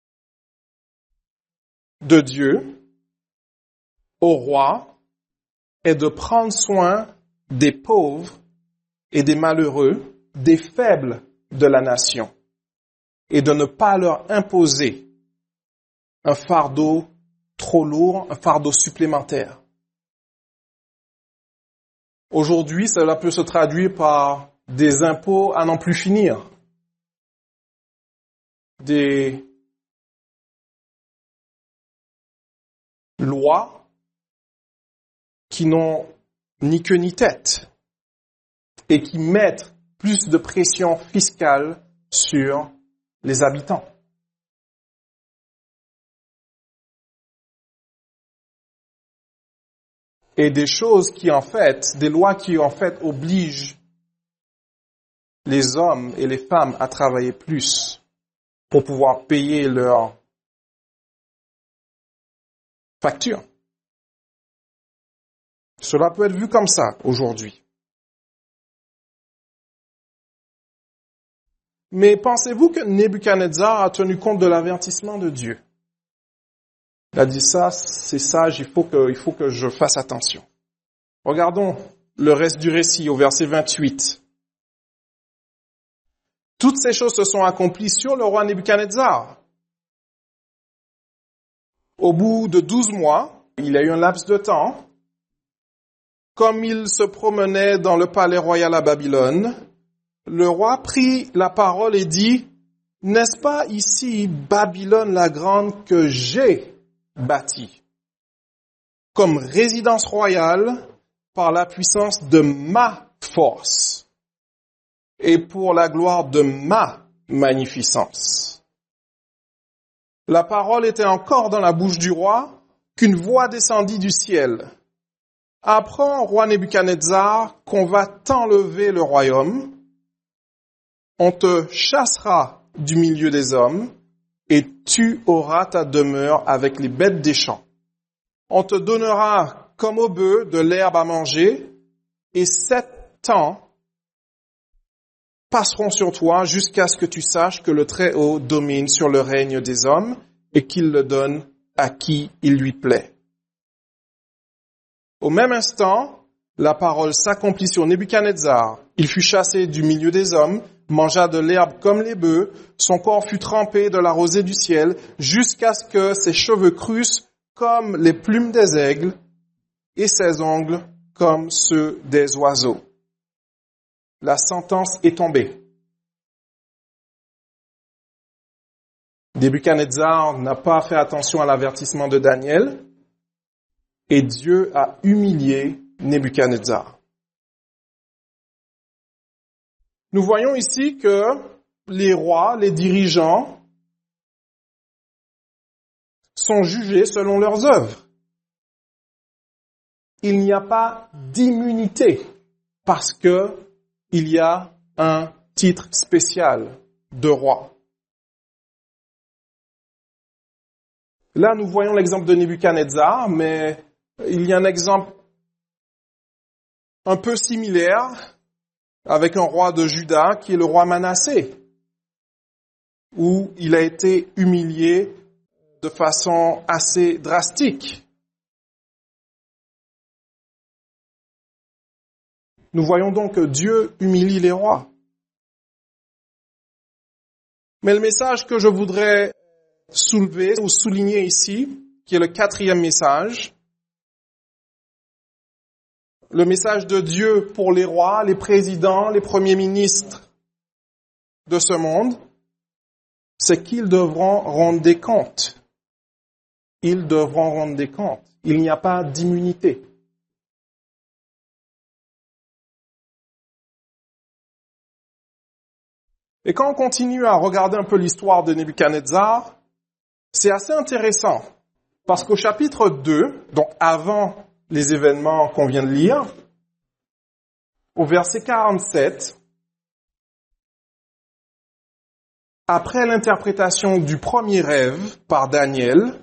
de Dieu au roi est de prendre soin des pauvres et des malheureux, des faibles de la nation, et de ne pas leur imposer un fardeau trop lourd, un fardeau supplémentaire. Aujourd'hui, cela peut se traduire par des impôts à n'en plus finir, des lois qui n'ont ni queue ni tête et qui mettent plus de pression fiscale sur les habitants. Et des choses qui en fait, des lois qui en fait obligent les hommes et les femmes à travailler plus pour pouvoir payer leurs factures. Cela peut être vu comme ça aujourd'hui. Mais pensez-vous que Nebuchadnezzar a tenu compte de l'avertissement de Dieu? Il a dit ça, c'est sage, il faut que, il faut que je fasse attention. Regardons le reste du récit au verset vingt-huit. Toutes ces choses se sont accomplies sur le roi Nebuchadnezzar. Au bout de douze mois, il y a eu un laps de temps, comme il se promenait dans le palais royal à Babylone, le roi prit la parole et dit, « N'est-ce pas ici Babylone la grande que j'ai bâtie, comme résidence royale par la puissance de ma force et pour la gloire de ma magnificence. » La parole était encore dans la bouche du roi qu'une voix descendit du ciel. « Apprends, roi Nebuchadnezzar, qu'on va t'enlever le royaume. On te chassera du milieu des hommes, et tu auras ta demeure avec les bêtes des champs. On te donnera comme au bœuf de l'herbe à manger, et sept ans passeront sur toi jusqu'à ce que tu saches que le Très-Haut domine sur le règne des hommes et qu'il le donne à qui il lui plaît. Au même instant, la parole s'accomplit sur Nebuchadnezzar. Il fut chassé du milieu des hommes, mangea de l'herbe comme les bœufs, son corps fut trempé de la rosée du ciel, jusqu'à ce que ses cheveux crussent comme les plumes des aigles et ses ongles comme ceux des oiseaux. La sentence est tombée. Nebuchadnezzar n'a pas fait attention à l'avertissement de Daniel et Dieu a humilié Nebuchadnezzar. Nous voyons ici que les rois, les dirigeants sont jugés selon leurs œuvres. Il n'y a pas d'immunité parce que il y a un titre spécial de roi. Là, nous voyons l'exemple de Nebuchadnezzar, mais il y a un exemple un peu similaire avec un roi de Juda qui est le roi Manassé, où il a été humilié de façon assez drastique. Nous voyons donc que Dieu humilie les rois. Mais le message que je voudrais soulever ou souligner ici, qui est le quatrième message, le message de Dieu pour les rois, les présidents, les premiers ministres de ce monde, c'est qu'ils devront rendre des comptes. Ils devront rendre des comptes. Il n'y a pas d'immunité. Et quand on continue à regarder un peu l'histoire de Nebuchadnezzar, c'est assez intéressant, parce qu'au chapitre deux, donc avant les événements qu'on vient de lire, au verset quarante-sept, après l'interprétation du premier rêve par Daniel,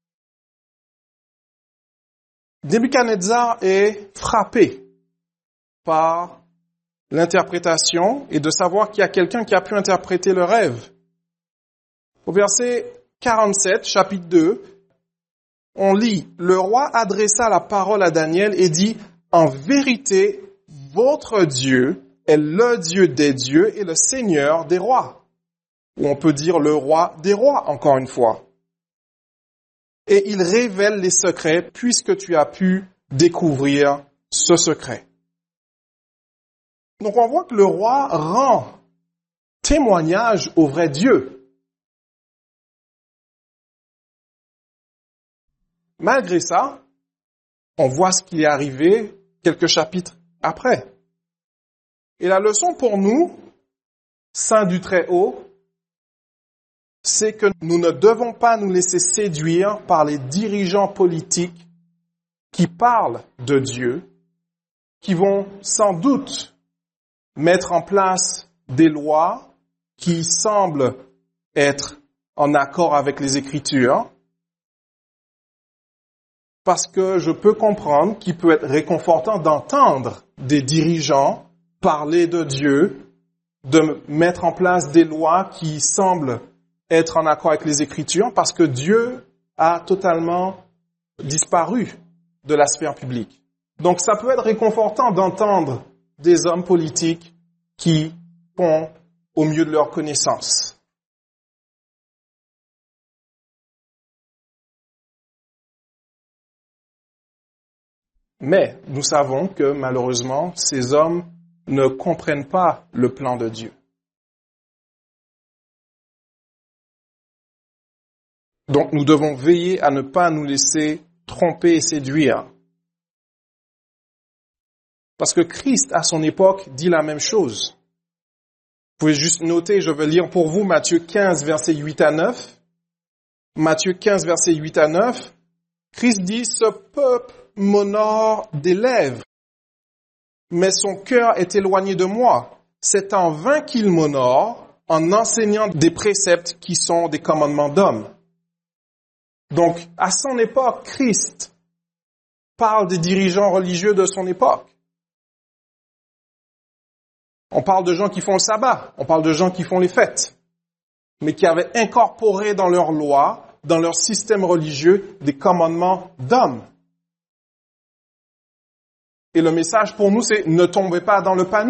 Nebuchadnezzar est frappé par l'interprétation et de savoir qu'il y a quelqu'un qui a pu interpréter le rêve. Au verset quarante-sept, chapitre deux, on lit « Le roi adressa la parole à Daniel et dit « En vérité, votre Dieu est le Dieu des dieux et le Seigneur des rois. » Ou on peut dire « le roi des rois » encore une fois. Et il révèle les secrets puisque tu as pu découvrir ce secret. Donc on voit que le roi rend témoignage au vrai Dieu. Malgré ça, on voit ce qui est arrivé quelques chapitres après. Et la leçon pour nous, saints du Très-Haut, c'est que nous ne devons pas nous laisser séduire par les dirigeants politiques qui parlent de Dieu, qui vont sans doute mettre en place des lois qui semblent être en accord avec les Écritures, parce que je peux comprendre qu'il peut être réconfortant d'entendre des dirigeants parler de Dieu, de mettre en place des lois qui semblent être en accord avec les Écritures, parce que Dieu a totalement disparu de la sphère publique. Donc ça peut être réconfortant d'entendre des hommes politiques qui font au mieux de leur connaissance. Mais nous savons que malheureusement, ces hommes ne comprennent pas le plan de Dieu. Donc nous devons veiller à ne pas nous laisser tromper et séduire. Parce que Christ, à son époque, dit la même chose. Vous pouvez juste noter, je vais lire pour vous Matthieu quinze, versets huit à neuf. Matthieu quinze, versets huit à neuf. Christ dit, « Ce peuple m'honore des lèvres, mais son cœur est éloigné de moi. C'est en vain qu'il m'honore en enseignant des préceptes qui sont des commandements d'hommes. » Donc, à son époque, Christ parle des dirigeants religieux de son époque. On parle de gens qui font le sabbat, on parle de gens qui font les fêtes, mais qui avaient incorporé dans leur loi, dans leur système religieux, des commandements d'hommes. Et le message pour nous, c'est « ne tombez pas dans le panneau ».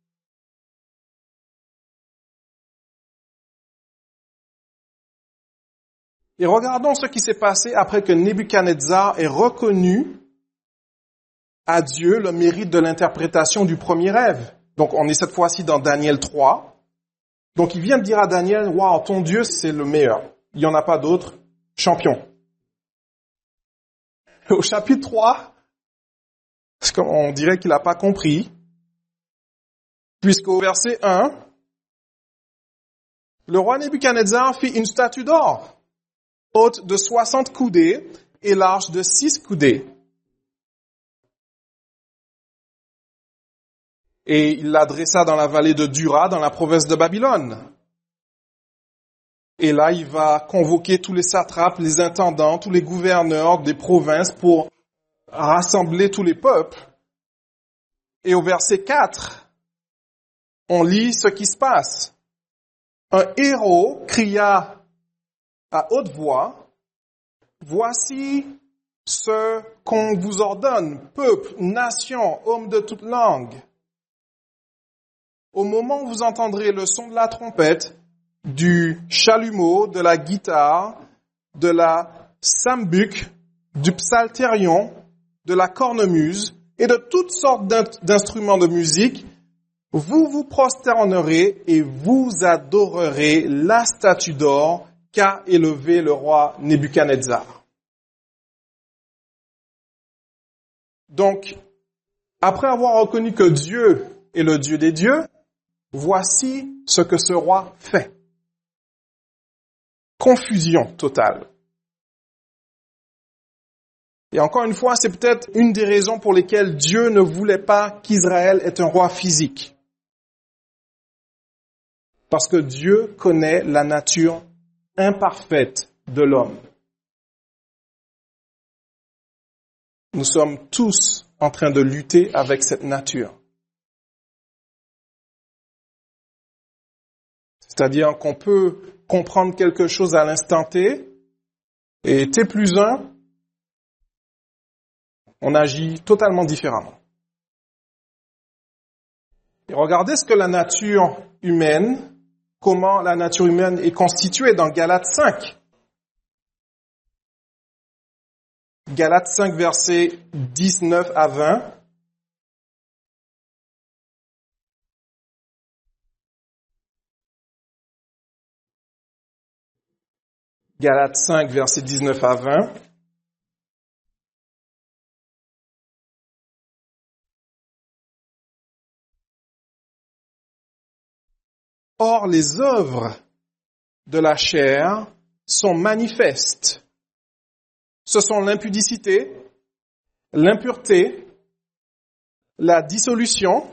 Et regardons ce qui s'est passé après que Nebuchadnezzar ait reconnu à Dieu le mérite de l'interprétation du premier rêve. Donc on est cette fois-ci dans Daniel trois. Donc il vient de dire à Daniel, « Waouh, ton Dieu, c'est le meilleur. Il n'y en a pas d'autre. Champion. » Au chapitre trois, on dirait qu'il n'a pas compris, puisqu'au verset un, le roi Nebuchadnezzar fit une statue d'or, haute de soixante coudées et large de six coudées. Et il l'adressa dans la vallée de Dura, dans la province de Babylone. Et là, il va convoquer tous les satrapes, les intendants, tous les gouverneurs des provinces pour rassembler tous les peuples. Et au verset quatre, on lit ce qui se passe. Un héros cria à haute voix, « Voici ce qu'on vous ordonne, peuple, nation, homme de toute langue. Au moment où vous entendrez le son de la trompette, du chalumeau, de la guitare, de la sambuc, du psalterion, de la cornemuse et de toutes sortes d'instruments de musique, vous vous prosternerez et vous adorerez la statue d'or qu'a élevée le roi Nebuchadnezzar. » Donc, après avoir reconnu que Dieu est le Dieu des dieux, voici ce que ce roi fait. Confusion totale. Et encore une fois, c'est peut-être une des raisons pour lesquelles Dieu ne voulait pas qu'Israël ait un roi physique. Parce que Dieu connaît la nature imparfaite de l'homme. Nous sommes tous en train de lutter avec cette nature. C'est-à-dire qu'on peut comprendre quelque chose à l'instant T, et T plus un, on agit totalement différemment. Et regardez ce que la nature humaine, comment la nature humaine est constituée dans Galates cinq. Galates cinq, versets dix-neuf à vingt. Galates cinq, versets dix-neuf à vingt. Or, les œuvres de la chair sont manifestes. Ce sont l'impudicité, l'impureté, la dissolution,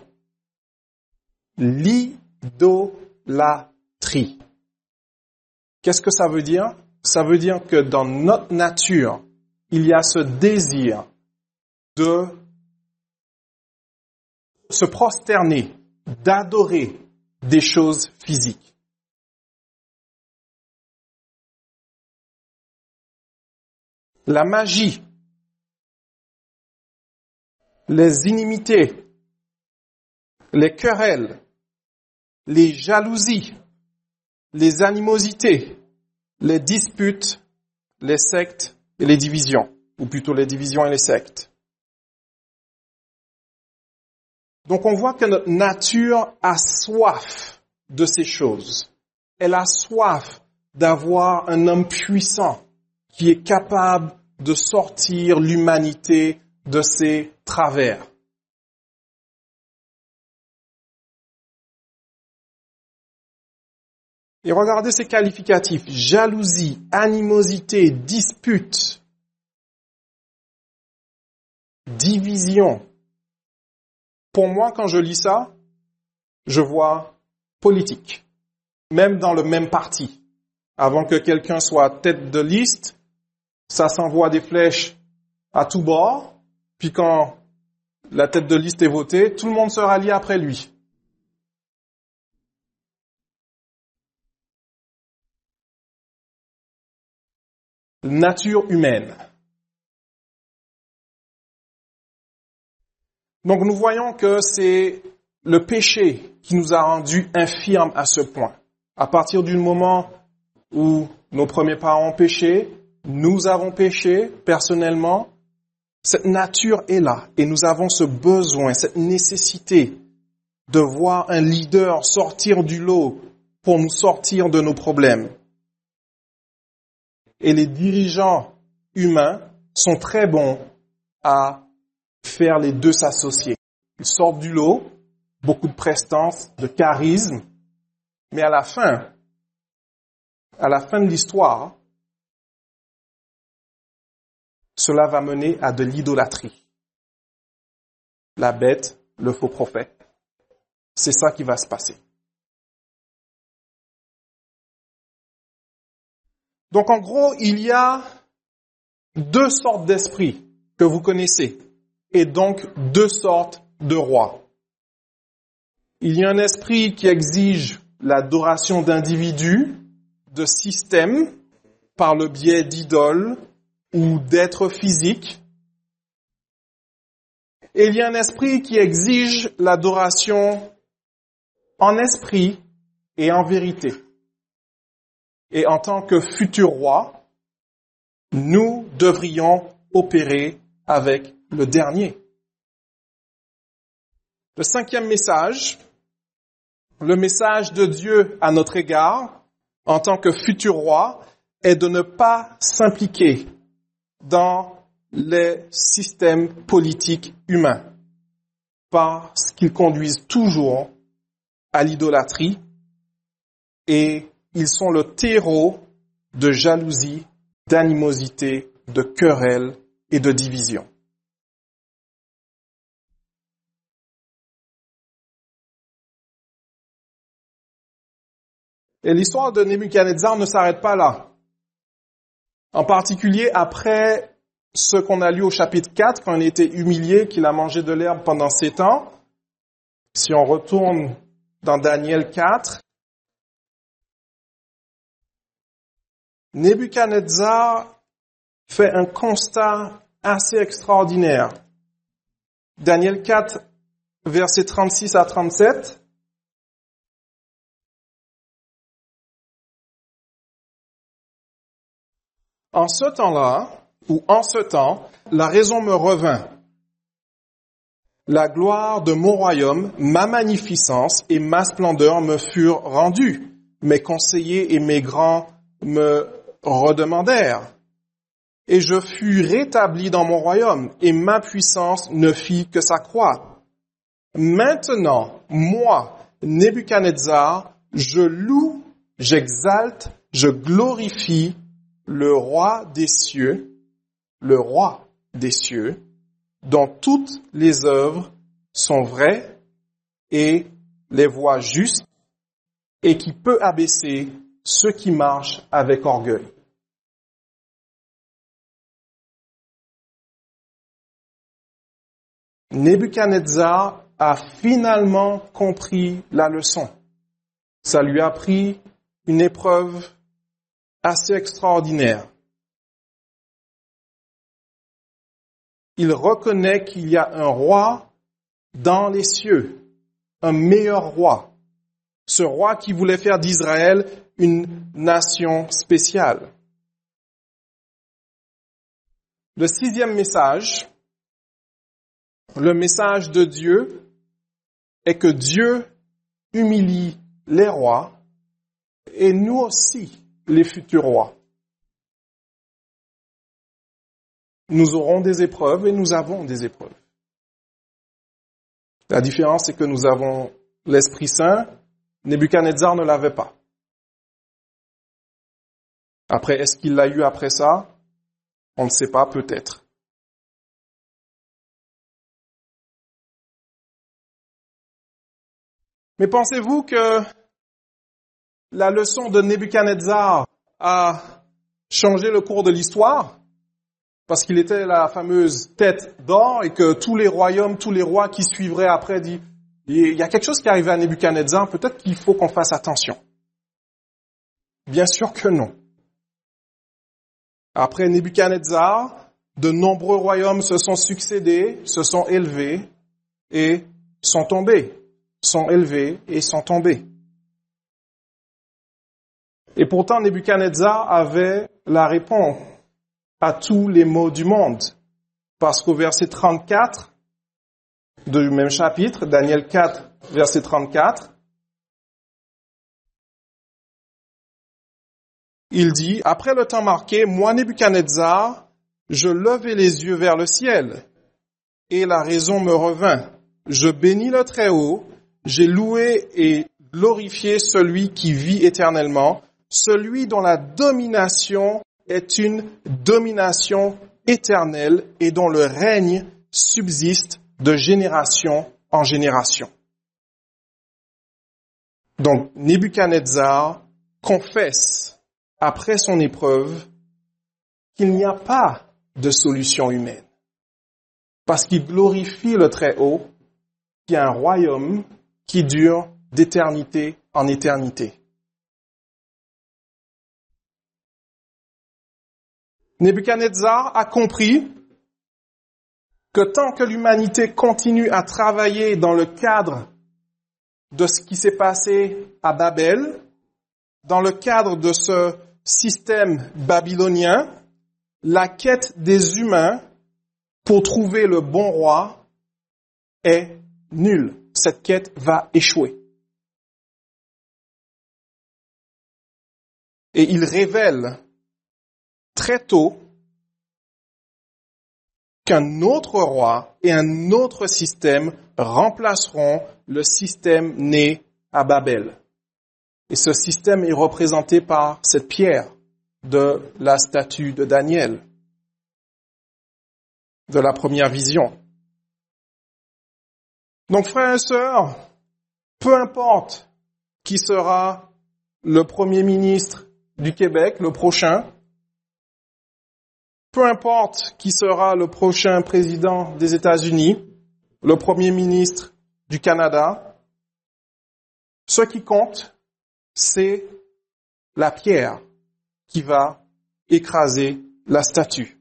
l'idolâtrie. Qu'est-ce que ça veut dire? Ça veut dire que dans notre nature, il y a ce désir de se prosterner, d'adorer des choses physiques. La magie, les inimités, les querelles, les jalousies, les animosités, les disputes, les sectes et les divisions, ou plutôt les divisions et les sectes. Donc on voit que notre nature a soif de ces choses. Elle a soif d'avoir un homme puissant qui est capable de sortir l'humanité de ses travers. Et regardez ces qualificatifs: jalousie, animosité, dispute, division. Pour moi, quand je lis ça, je vois politique, même dans le même parti. Avant que quelqu'un soit tête de liste, ça s'envoie des flèches à tous bords, Puis quand la tête de liste est votée, tout le monde se rallie après lui. Nature humaine. Donc nous voyons que c'est le péché qui nous a rendus infirmes à ce point. À partir du moment où nos premiers parents ont péché, nous avons péché personnellement, cette nature est là et nous avons ce besoin, cette nécessité de voir un leader sortir du lot pour nous sortir de nos problèmes. Et les dirigeants humains sont très bons à faire les deux s'associer. Ils sortent du lot, beaucoup de prestance, de charisme, mais à la fin, à la fin de l'histoire, cela va mener à de l'idolâtrie. La bête, le faux prophète. C'est ça qui va se passer. Donc en gros, il y a deux sortes d'esprits que vous connaissez, et donc deux sortes de rois. Il y a un esprit qui exige l'adoration d'individus, de systèmes, par le biais d'idoles ou d'êtres physiques. Et il y a un esprit qui exige l'adoration en esprit et en vérité. Et en tant que futur roi, nous devrions opérer avec le dernier. Le cinquième message, le message de Dieu à notre égard, en tant que futur roi, est de ne pas s'impliquer dans les systèmes politiques humains, parce qu'ils conduisent toujours à l'idolâtrie et ils sont le terreau de jalousie, d'animosité, de querelle et de division. Et l'histoire de Nebuchadnezzar ne s'arrête pas là. En particulier après ce qu'on a lu au chapitre quatre, quand il a été humilié, qu'il a mangé de l'herbe pendant sept ans. Si on retourne dans Daniel quatre, Nebuchadnezzar fait un constat assez extraordinaire. Daniel quatre, versets trente-six à trente-sept. En ce temps-là, ou en ce temps, la raison me revint. La gloire de mon royaume, ma magnificence et ma splendeur me furent rendues. Mes conseillers et mes grands me redemandèrent. Et je fus rétabli dans mon royaume, et ma puissance ne fit que s'accroître. Maintenant, moi, Nebuchadnezzar, je loue, j'exalte, je glorifie le roi des cieux, le roi des cieux, dont toutes les œuvres sont vraies et les voies justes, et qui peut abaisser ceux qui marchent avec orgueil. Nebuchadnezzar a finalement compris la leçon. Ça lui a pris une épreuve assez extraordinaire. Il reconnaît qu'il y a un roi dans les cieux, un meilleur roi. Ce roi qui voulait faire d'Israël une nation spéciale. Le sixième message, le message de Dieu, est que Dieu humilie les rois et nous aussi, les futurs rois. Nous aurons des épreuves et nous avons des épreuves. La différence, c'est que nous avons l'Esprit Saint. Nebuchadnezzar ne l'avait pas. Après, est-ce qu'il l'a eu après ça? On ne sait pas, peut-être. Mais pensez-vous que la leçon de Nebuchadnezzar a changé le cours de l'histoire? parce qu'il était la fameuse tête d'or et que tous les royaumes, tous les rois qui suivraient après disent, il y a quelque chose qui arrivait à Nebuchadnezzar, peut-être qu'il faut qu'on fasse attention. Bien sûr que non. Après Nebuchadnezzar, de nombreux royaumes se sont succédés, se sont élevés et sont tombés, sont élevés et sont tombés. Et pourtant, Nebuchadnezzar avait la réponse à tous les maux du monde. Parce qu'au verset trente-quatre du même chapitre, Daniel quatre, verset trente-quatre, il dit, « Après le temps marqué, moi, Nebuchadnezzar, je levai les yeux vers le ciel, et la raison me revint. Je bénis le Très-Haut, j'ai loué et glorifié celui qui vit éternellement, celui dont la domination est une domination éternelle et dont le règne subsiste de génération en génération. » Donc, Nebuchadnezzar confesse, après son épreuve, qu'il n'y a pas de solution humaine. Parce qu'il glorifie le Très-Haut, qui a un royaume qui dure d'éternité en éternité. Nebuchadnezzar a compris que tant que l'humanité continue à travailler dans le cadre de ce qui s'est passé à Babel, dans le cadre de ce système babylonien, la quête des humains pour trouver le bon roi est nulle. Cette quête va échouer. Et il révèle très tôt qu'un autre roi et un autre système remplaceront le système né à Babel. Et ce système est représenté par cette pierre de la statue de Daniel, de la première vision. Donc, frères et sœurs, peu importe qui sera le Premier ministre du Québec, le prochain, peu importe qui sera le prochain président des États-Unis, le Premier ministre du Canada, ce qui compte, c'est la pierre qui va écraser la statue.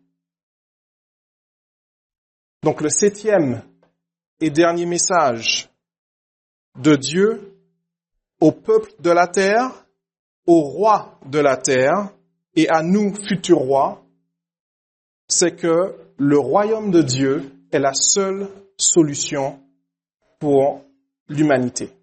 Donc le septième et dernier message de Dieu au peuple de la terre, au roi de la terre et à nous, futurs rois, c'est que le royaume de Dieu est la seule solution pour l'humanité.